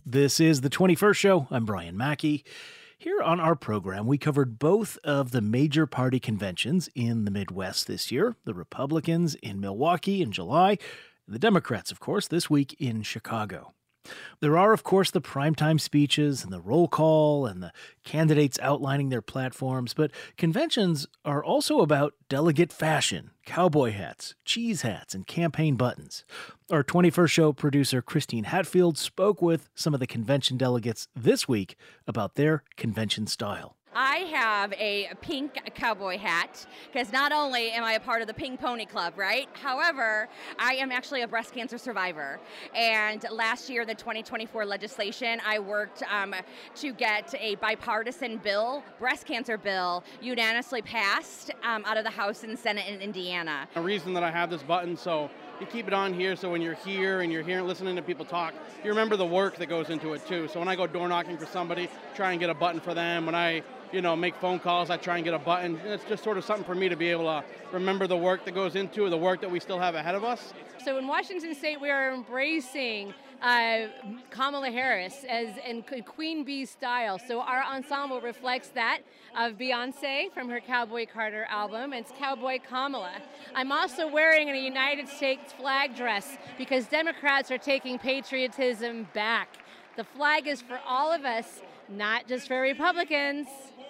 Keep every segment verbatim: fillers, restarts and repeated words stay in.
This is the twenty-first Show. I'm Brian Mackey. Here on our program, we covered both of the major party conventions in the Midwest this year, the Republicans in Milwaukee in July, and the Democrats, of course, this week in Chicago. There are, of course, the primetime speeches and the roll call and the candidates outlining their platforms, but conventions are also about delegate fashion, cowboy hats, cheese hats, and campaign buttons. Our twenty-first Show producer Christine Hatfield spoke with some of the convention delegates this week about their convention style. I have a pink cowboy hat because not only am I a part of the Pink Pony Club, right? However, I am actually a breast cancer survivor. And last year, the twenty twenty-four legislation, I worked um, to get a bipartisan bill, breast cancer bill, unanimously passed um, out of the House and Senate in Indiana. The reason that I have this button, so you keep it on here, so when you're here and you're hearing, listening to people talk, you remember the work that goes into it too. So when I go door knocking for somebody, try and get a button for them. When I you know, make phone calls, I try and get a button. It's just sort of something for me to be able to remember the work that goes into it, the work that we still have ahead of us. So in Washington State, we are embracing uh, Kamala Harris as in Queen Bee style. So our ensemble reflects that of Beyonce from her Cowboy Carter album. It's Cowboy Kamala. I'm also wearing a United States flag dress because Democrats are taking patriotism back. The flag is for all of us, not just for Republicans.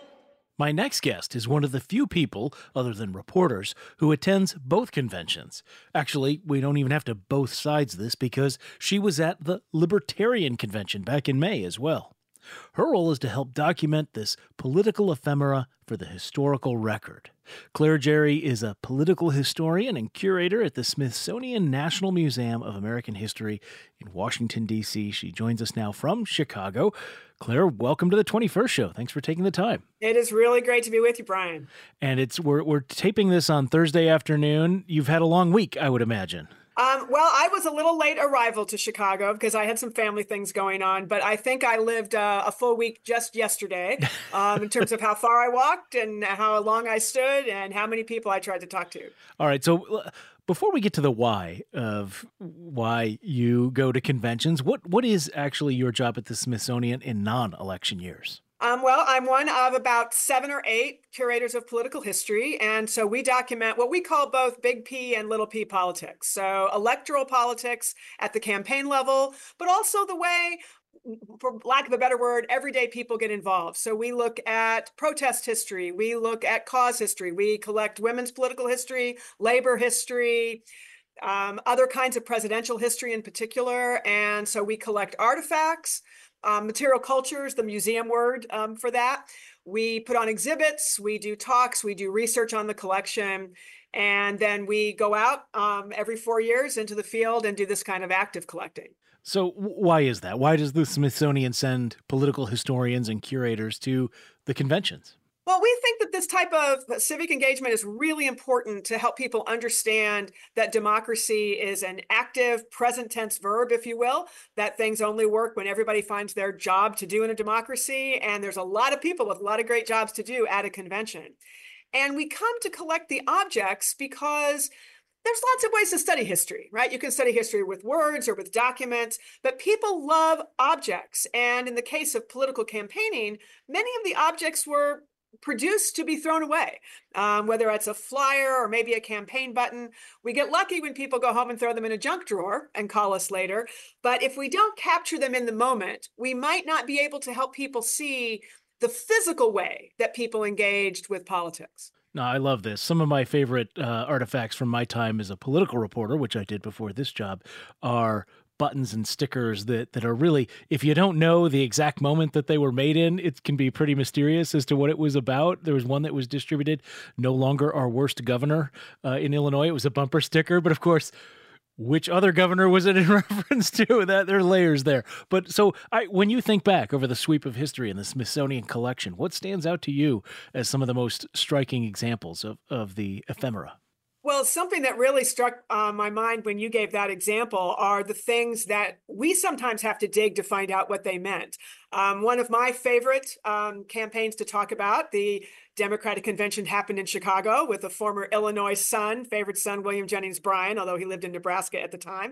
My next guest is one of the few people, other than reporters, who attends both conventions. Actually, we don't even have to both sides this because she was at the Libertarian Convention back in May as well. Her role is to help document this political ephemera for the historical record. Claire Jerry is a political historian and curator at the Smithsonian National Museum of American History in Washington, D C She joins us now from Chicago. Claire, welcome to the twenty-first Show. Thanks for taking the time. It is really great to be with you, Brian. And it's we're we're taping this on Thursday afternoon. You've had a long week, I would imagine. Um, well, I was a little late arrival to Chicago because I had some family things going on, but I think I lived uh, a full week just yesterday um, in terms of how far I walked and how long I stood and how many people I tried to talk to. All right. So uh, before we get to the why of why you go to conventions, what what is actually your job at the Smithsonian in non-election years? Um, well, I'm one of about seven or eight curators of political history. And so we document what we call both big P and little p politics. So electoral politics at the campaign level, but also the way, for lack of a better word, everyday people get involved. So we look at protest history. We look at cause history. We collect women's political history, labor history, um, other kinds of presidential history in particular. And so we collect artifacts. Um, material cultures, the museum word um, for that. We put on exhibits, we do talks, we do research on the collection, and then we go out um, every four years into the field and do this kind of active collecting. So why is that? Why does the Smithsonian send political historians and curators to the conventions? Well, we think that this type of civic engagement is really important to help people understand that democracy is an active present tense verb, if you will, that things only work when everybody finds their job to do in a democracy. And there's a lot of people with a lot of great jobs to do at a convention. And we come to collect the objects because there's lots of ways to study history, right? You can study history with words or with documents, but people love objects. And in the case of political campaigning, many of the objects were produced to be thrown away, um, whether it's a flyer or maybe a campaign button. We get lucky when people go home and throw them in a junk drawer and call us later. But if we don't capture them in the moment, we might not be able to help people see the physical way that people engaged with politics. No, I love this. Some of my favorite uh, artifacts from my time as a political reporter, which I did before this job, are buttons and stickers that, that are really, if you don't know the exact moment that they were made in, it can be pretty mysterious as to what it was about. There was one that was distributed, "No Longer Our Worst Governor," uh, in Illinois. It was a bumper sticker, but of course, which other governor was it in reference to? That there are layers there. But so I, when you think back over the sweep of history in the Smithsonian collection, what stands out to you as some of the most striking examples of, of the ephemera? Well, something that really struck uh, my mind when you gave that example are the things that we sometimes have to dig to find out what they meant. Um, one of my favorite um, campaigns to talk about, the Democratic Convention, happened in Chicago with a former Illinois son, favorite son, William Jennings Bryan, although he lived in Nebraska at the time.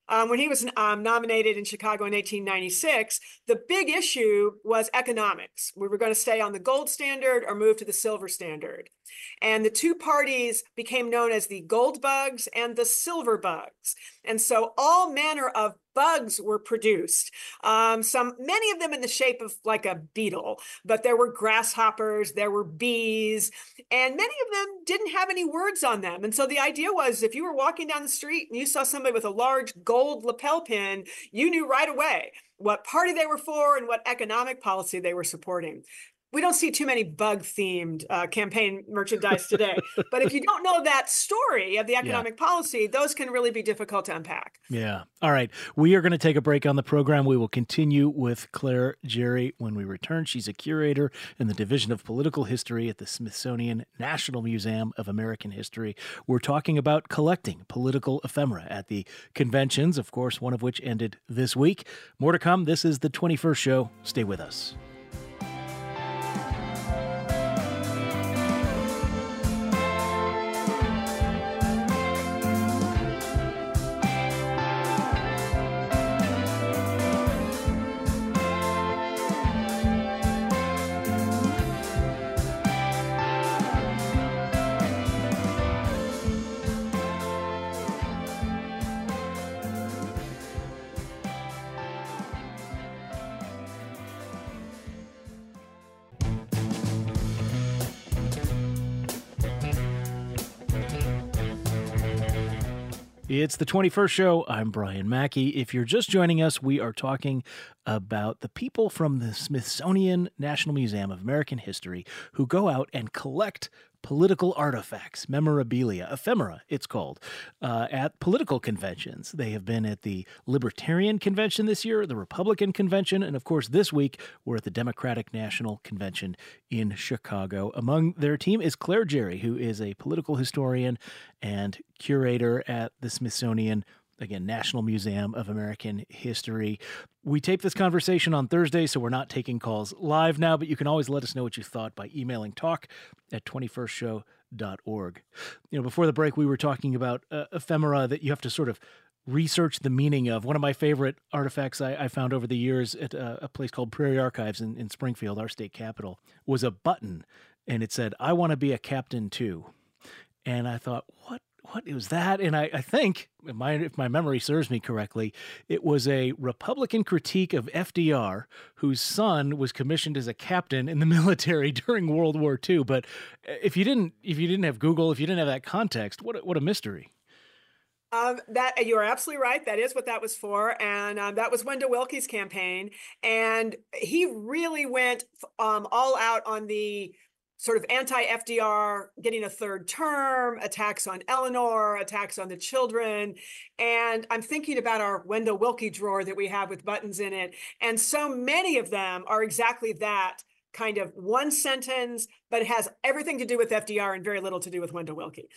Um, when he was um, nominated in Chicago in eighteen ninety-six, the big issue was economics. We were going to stay on the gold standard or move to the silver standard. And the two parties became known as the gold bugs and the silver bugs. And so all manner of bugs were produced, um, some many of them in the shape of like a beetle, but there were grasshoppers, there were bees, and many of them didn't have any words on them. And so the idea was if you were walking down the street and you saw somebody with a large gold lapel pin, you knew right away what party they were for and what economic policy they were supporting. We don't see too many bug-themed uh, campaign merchandise today. But if you don't know that story of the economic yeah. policy, those can really be difficult to unpack. Yeah. All right. We are going to take a break on the program. We will continue with Claire Gerry when we return. She's a curator in the Division of Political History at the Smithsonian National Museum of American History. We're talking about collecting political ephemera at the conventions, of course, one of which ended this week. More to come. This is the twenty-first show. Stay with us. It's the twenty-first show. I'm Brian Mackey. If you're just joining us, we are talking about the people from the Smithsonian National Museum of American History who go out and collect political artifacts, memorabilia, ephemera, it's called, uh, at political conventions. They have been at the Libertarian Convention this year, the Republican Convention, and of course this week we're at the Democratic National Convention in Chicago. Among their team is Claire Gerry, who is a political historian and curator at the Smithsonian, again, National Museum of American History. We tape this conversation on Thursday, so we're not taking calls live now, but you can always let us know what you thought by emailing talk at twenty-first show dot org. You know, before the break, we were talking about uh, ephemera that you have to sort of research the meaning of. One of my favorite artifacts I, I found over the years at a, a place called Prairie Archives in, in Springfield, our state capital, was a button, and it said, "I want to be a captain too." And I thought, what? What it was that? And I, I think, if my, if my memory serves me correctly, it was a Republican critique of F D R, whose son was commissioned as a captain in the military during World War Two. But if you didn't, if you didn't have Google, if you didn't have that context, what a, what a mystery. Um, that you are absolutely right. That is what that was for, and um, that was Wendell Willkie's campaign, and he really went um, all out on the sort of anti-F D R, getting a third term, attacks on Eleanor, attacks on the children. And I'm thinking about our Wendell Willkie drawer that we have with buttons in it. And so many of them are exactly that kind of one sentence, but it has everything to do with F D R and very little to do with Wendell Willkie.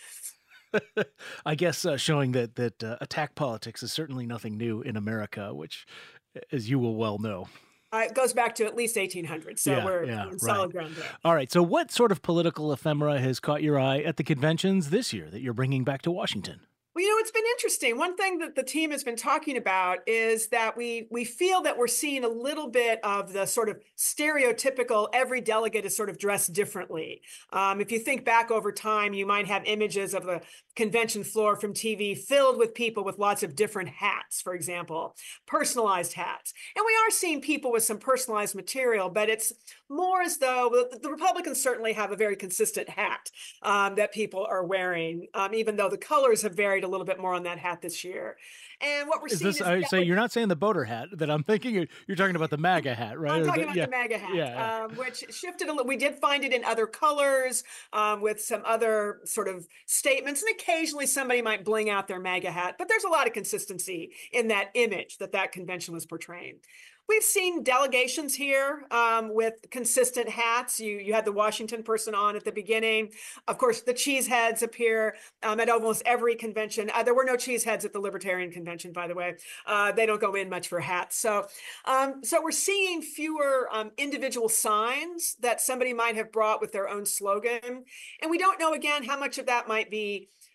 I guess uh, showing that, that uh, attack politics is certainly nothing new in America, which, as you will well know, Uh, it goes back to at least eighteen hundred, so yeah, we're yeah, on solid right. ground there. All right, so what sort of political ephemera has caught your eye at the conventions this year that you're bringing back to Washington? Well, you know, it's been interesting. One thing that the team has been talking about is that we we feel that we're seeing a little bit of the sort of stereotypical every delegate is sort of dressed differently. Um, if you think back over time, you might have images of the convention floor from T V filled with people with lots of different hats, for example, personalized hats. And we are seeing people with some personalized material, but it's more as though the, the Republicans certainly have a very consistent hat um, that people are wearing, um, even though the colors have varied a little bit more on that hat this year. And what we're is seeing this, is I say you're not saying the boater hat that I'm thinking. You're, you're talking about the MAGA hat, right? I'm Or talking the, about yeah, the MAGA hat, yeah, yeah. Um, which shifted a little. We did find it in other colors um, with some other sort of statements, and occasionally somebody might bling out their MAGA hat, but there's a lot of consistency in that image that that convention was portraying. We've seen delegations here um, with consistent hats. You you had the Washington person on at the beginning. Of course, the cheeseheads appear um, at almost every convention. Uh, there were no cheeseheads at the Libertarian Convention, by the way. Uh, they don't go in much for hats. So, um, so we're seeing fewer um, individual signs that somebody might have brought with their own slogan. And we don't know, again, how much of that might be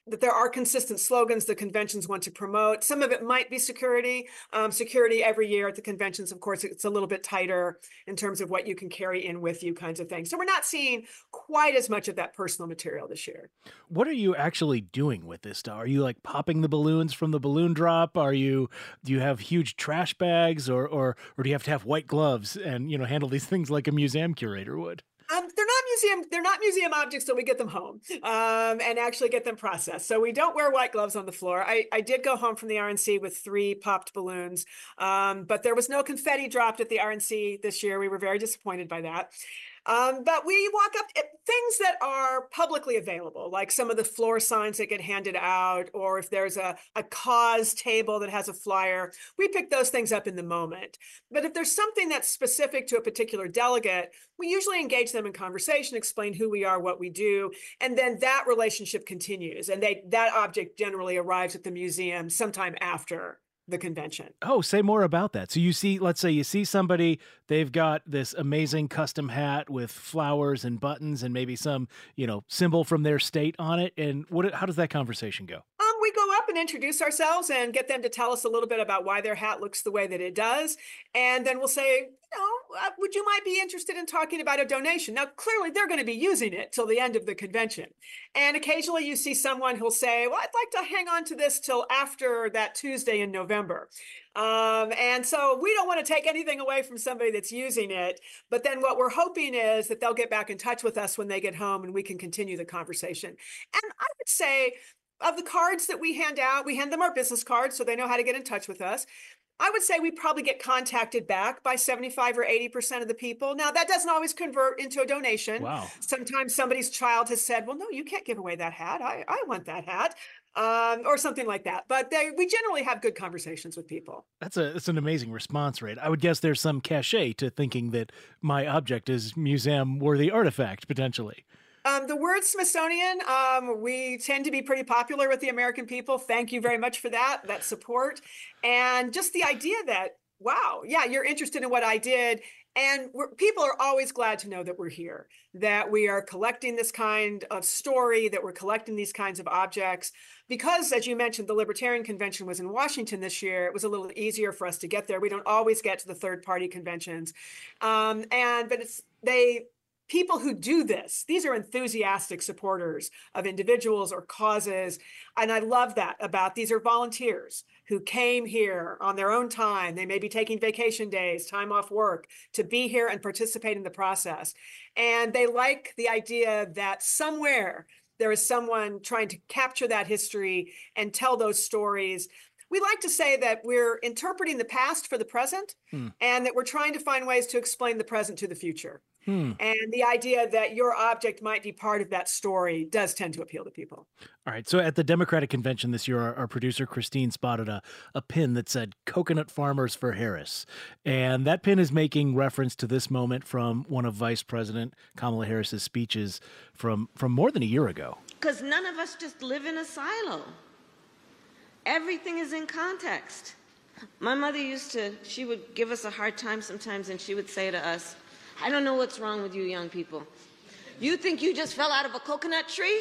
that there are consistent slogans the conventions want to promote. Some of it might be security. Um, security every year at the conventions, of course, it's a little bit tighter in terms of what you can carry in with you kinds of things. So we're not seeing quite as much of that personal material this year. What are you actually doing with this stuff? Are you like popping the balloons from the balloon drop? Are you, do you have huge trash bags, or, or, or do you have to have white gloves and, you know, handle these things like a museum curator would? Um, they're not museum. They're not museum objects till we get them home um, and actually get them processed. So we don't wear white gloves on the floor. I, I did go home from the R N C with three popped balloons, um, but there was no confetti dropped at the R N C this year. We were very disappointed by that. Um, but we walk up at things that are publicly available, like some of the floor signs that get handed out, or if there's a, a cause table that has a flyer, we pick those things up in the moment. But if there's something that's specific to a particular delegate, we usually engage them in conversation, explain who we are, what we do, and then that relationship continues. And they that object generally arrives at the museum sometime after the convention. Oh, say more about that. So you see, let's say you see somebody, they've got this amazing custom hat with flowers and buttons and maybe some, you know, symbol from their state on it. And what, how does that conversation go? Um, we go up and introduce ourselves and get them to tell us a little bit about why their hat looks the way that it does. And then we'll say, you know, uh, would you might be interested in talking about a donation? Now, clearly they're going to be using it till the end of the convention. And occasionally you see someone who'll say, well, I'd like to hang on to this till after that Tuesday in November. Um, and so we don't want to take anything away from somebody that's using it. But then what we're hoping is that they'll get back in touch with us when they get home and we can continue the conversation. And I would say, of the cards that we hand out, we hand them our business cards so they know how to get in touch with us. I would say we probably get contacted back by seventy-five or eighty percent of the people. Now, that doesn't always convert into a donation. Wow. Sometimes somebody's child has said, well, no, you can't give away that hat. I, I want that hat. Um, or something like that. But they, we generally have good conversations with people. That's a that's an amazing response rate. I would guess there's some cachet to thinking that my object is museum-worthy artifact, potentially. Um, the word Smithsonian, um, we tend to be pretty popular with the American people. Thank you very much for that, that support. And just the idea that, wow, yeah, you're interested in what I did. And we're, people are always glad to know that we're here, that we are collecting this kind of story, that we're collecting these kinds of objects. Because, as you mentioned, the Libertarian Convention was in Washington this year. It was a little easier for us to get there. We don't always get to the third-party conventions. Um, and but it's they... People who do this, these are enthusiastic supporters of individuals or causes. And I love that about these are volunteers who came here on their own time. They may be taking vacation days, time off work to be here and participate in the process. And they like the idea that somewhere there is someone trying to capture that history and tell those stories. We like to say that we're interpreting the past for the present hmm. and that we're trying to find ways to explain the present to the future. Hmm. And the idea that your object might be part of that story does tend to appeal to people. All right. So at the Democratic Convention this year, our, our producer Christine spotted a, a pin that said Coconut Farmers for Harris. And that pin is making reference to this moment from one of Vice President Kamala Harris's speeches from, from more than a year ago. Because none of us just live in a silo. Everything is in context. My mother used to, she would give us a hard time sometimes, and she would say to us, I don't know what's wrong with you young people. You think you just fell out of a coconut tree?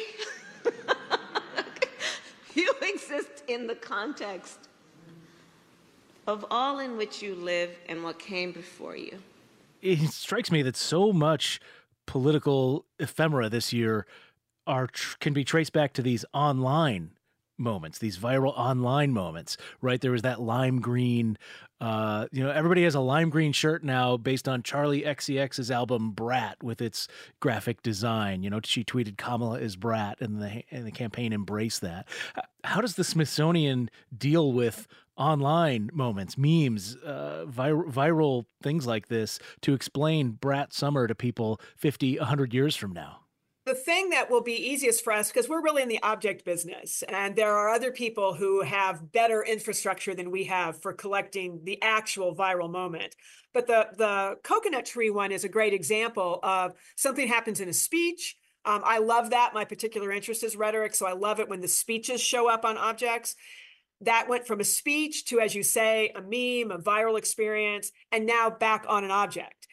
You exist in the context of all in which you live and what came before you. It strikes me that so much political ephemera this year are can be traced back to these online moments, these viral online moments, right? There was that lime green, uh, you know, everybody has a lime green shirt now based on Charlie X C X's album Brat with its graphic design. You know, she tweeted Kamala is Brat and the, and the campaign embraced that. How does the Smithsonian deal with online moments, memes, uh, vir- viral things like this to explain Brat Summer to people fifty, one hundred years from now? The thing that will be easiest for us, because we're really in the object business, and there are other people who have better infrastructure than we have for collecting the actual viral moment. But the, the coconut tree one is a great example of something happens in a speech. Um, I love that. My particular interest is rhetoric, so I love it when the speeches show up on objects. That went from a speech to, as you say, a meme, a viral experience, and now back on an object.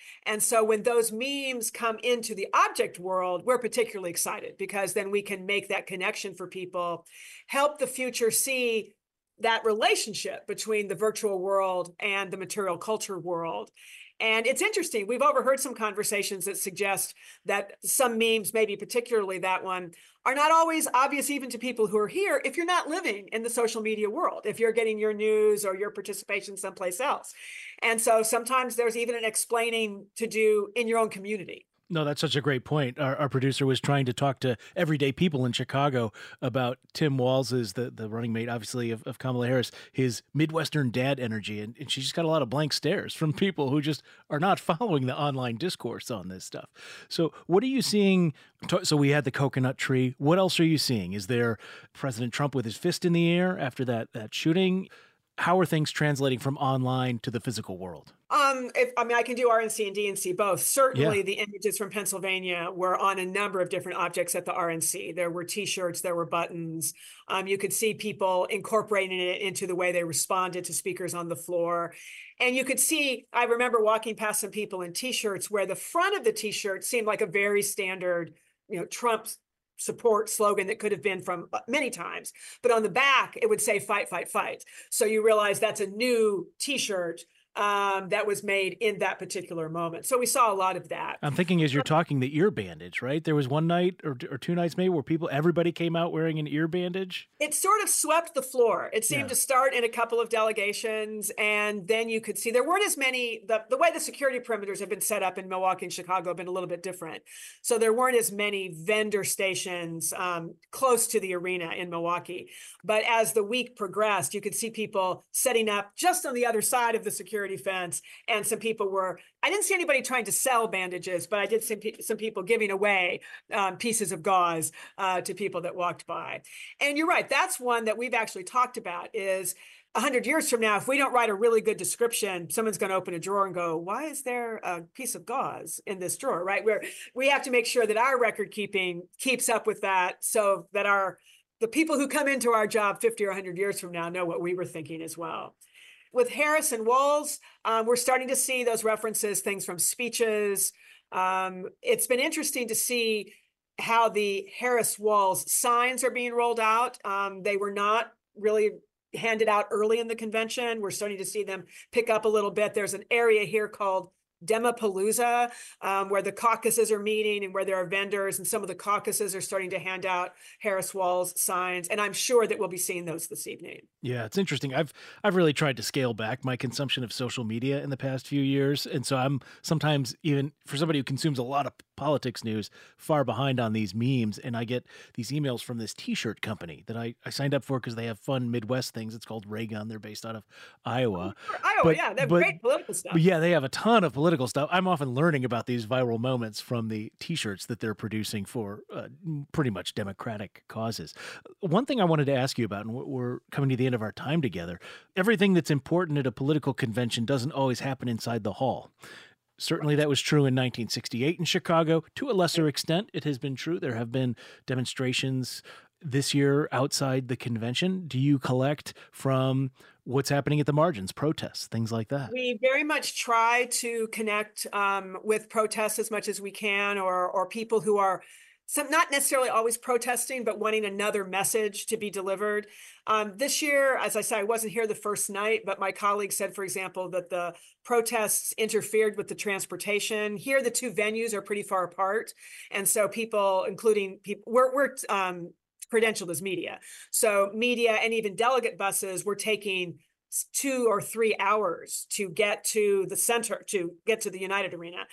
And so when those memes come into the object world, we're particularly excited because then we can make that connection for people, help the future see that relationship between the virtual world and the material culture world. And it's interesting. We've overheard some conversations that suggest that some memes, maybe particularly that one, are not always obvious even to people who are here if you're not living in the social media world, if you're getting your news or your participation someplace else. And so sometimes there's even an explaining to do in your own community. No, that's such a great point. Our, our producer was trying to talk to everyday people in Chicago about Tim Walz's, the, the running mate, obviously, of, of Kamala Harris, his Midwestern dad energy. And, and she just got a lot of blank stares from people who just are not following the online discourse on this stuff. So what are you seeing? So we had the coconut tree. What else are you seeing? Is there President Trump with his fist in the air after that, that shooting? How are things translating from online to the physical world? Um, if, I mean, I can do R N C and D N C both. Certainly, Yeah. the images from Pennsylvania were on a number of different objects at the R N C. There were T-shirts, there were buttons. Um, you could see people incorporating it into the way they responded to speakers on the floor. And you could see, I remember walking past some people in T-shirts where the front of the T-shirt seemed like a very standard, you know, Trump support slogan that could have been from many times. But on the back, it would say fight, fight, fight. So you realize that's a new T-shirt um, that was made in that particular moment. So we saw a lot of that. I'm thinking as you're talking, the ear bandage, right? There was one night or, or two nights maybe where people, everybody came out wearing an ear bandage. It sort of swept the floor. It seemed Yeah. to start in a couple of delegations, and then you could see there weren't as many, the, the way the security perimeters have been set up in Milwaukee and Chicago have been a little bit different. So there weren't as many vendor stations um, close to the arena in Milwaukee. But as the week progressed, you could see people setting up just on the other side of the security fence, and some people were, I didn't see anybody trying to sell bandages, but I did see pe- some people giving away um, pieces of gauze uh, to people that walked by. And you're right, that's one that we've actually talked about is a hundred years from now, if we don't write a really good description, someone's going to open a drawer and go, why is there a piece of gauze in this drawer, right? Where we have to make sure that our record keeping keeps up with that so that our the people who come into our job fifty or a hundred years from now know what we were thinking as well. With Harris and Walz, um, we're starting to see those references, things from speeches. Um, it's been interesting to see how the Harris-Walz signs are being rolled out. Um, they were not really handed out early in the convention. We're starting to see them pick up a little bit. There's an area here called Demapalooza, um, where the caucuses are meeting and where there are vendors, and some of the caucuses are starting to hand out Harris-Walz signs. And I'm sure that we'll be seeing those this evening. Yeah, it's interesting. I've I've really tried to scale back my consumption of social media in the past few years. And so I'm sometimes, even for somebody who consumes a lot of politics news, far behind on these memes. And I get these emails from this T-shirt company that I, I signed up for because they have fun Midwest things. It's called Raygun. They're based out of Iowa. Oh, Iowa, But- yeah, they have but- great political stuff. But yeah, they have a ton of political stuff. I'm often learning about these viral moments from the T-shirts that they're producing for uh, pretty much democratic causes. One thing I wanted to ask you about, and we're coming to the end of our time together, everything that's important at a political convention doesn't always happen inside the hall. Certainly that was true in nineteen sixty-eight in Chicago. To a lesser extent, it has been true. There have been demonstrations this year outside the convention. Do you collect from what's happening at the margins, protests, things like that? We very much try to connect um, with protests as much as we can, or or people who are some not necessarily always protesting, but wanting another message to be delivered. Um, this year, as I said, I wasn't here the first night, but my colleague said, for example, that the protests interfered with the transportation. Here, the two venues are pretty far apart, and so people, including people, we're we're um, credentialed as media, so media and even delegate buses were taking two or three hours to get to the center, to get to the United Arena.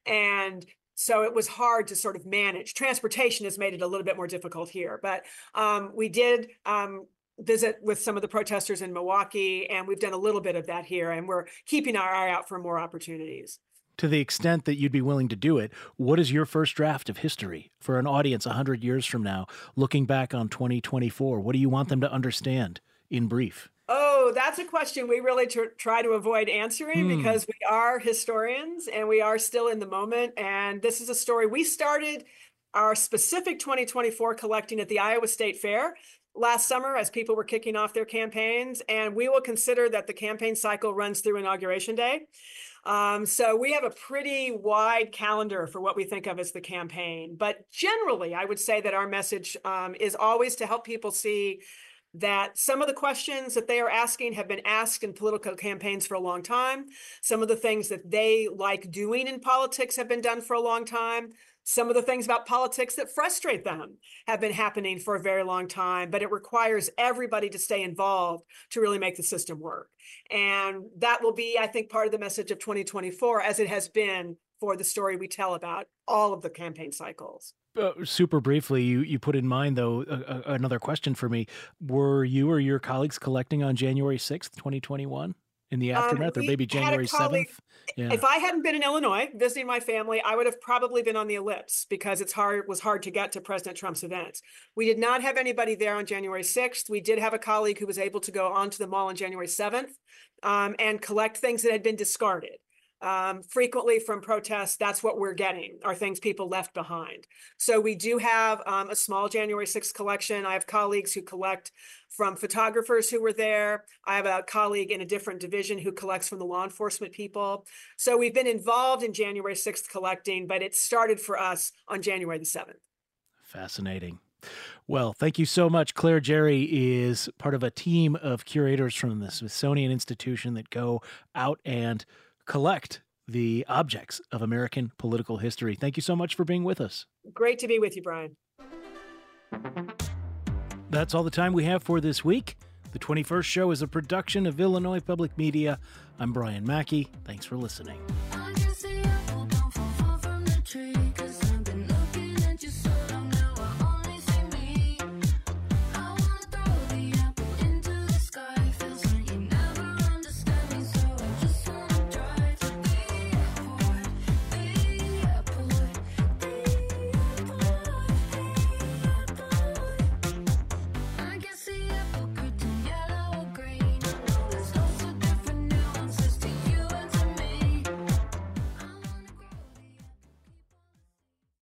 And so it was hard to sort of manage. Transportation has made it a little bit more difficult here, but um, we did um, visit with some of the protesters in Milwaukee, and we've done a little bit of that here, and we're keeping our eye out for more opportunities. To the extent that you'd be willing to do it, what is your first draft of history for an audience one hundred years from now, looking back on twenty twenty-four? What do you want them to understand in brief? Oh, that's a question we really tr- try to avoid answering Hmm. because we are historians and we are still in the moment. And this is a story we started our specific twenty twenty-four collecting at the Iowa State Fair last summer as people were kicking off their campaigns. And we will consider that the campaign cycle runs through Inauguration Day. Um, so we have a pretty wide calendar for what we think of as the campaign. But generally, I would say that our message um, is always to help people see that some of the questions that they are asking have been asked in political campaigns for a long time. Some of the things that they like doing in politics have been done for a long time. Some of the things about politics that frustrate them have been happening for a very long time, but it requires everybody to stay involved to really make the system work. And that will be, I think, part of the message of twenty twenty-four, as it has been for the story we tell about all of the campaign cycles. Uh, super briefly, you, you put in mind, though, uh, another question for me. Were you or your colleagues collecting on January sixth, twenty twenty-one? In the aftermath, um, or maybe January seventh? Yeah. If I hadn't been in Illinois visiting my family, I would have probably been on the ellipse because it's hard, it was hard to get to President Trump's events. We did not have anybody there on January sixth. We did have a colleague who was able to go onto the mall on January seventh um, and collect things that had been discarded. Um, frequently from protests, that's what we're getting, are things people left behind. So we do have um, a small January sixth collection. I have colleagues who collect from photographers who were there. I have a colleague in a different division who collects from the law enforcement people. So we've been involved in January sixth collecting, but it started for us on January the seventh. Fascinating. Well, thank you so much. Claire Jerry is part of a team of curators from the Smithsonian Institution that go out and collect the objects of American political history. Thank you so much for being with us. Great to be with you, Brian. That's all the time we have for this week. The twenty-first Show is a production of Illinois Public Media. I'm Brian Mackey. Thanks for listening.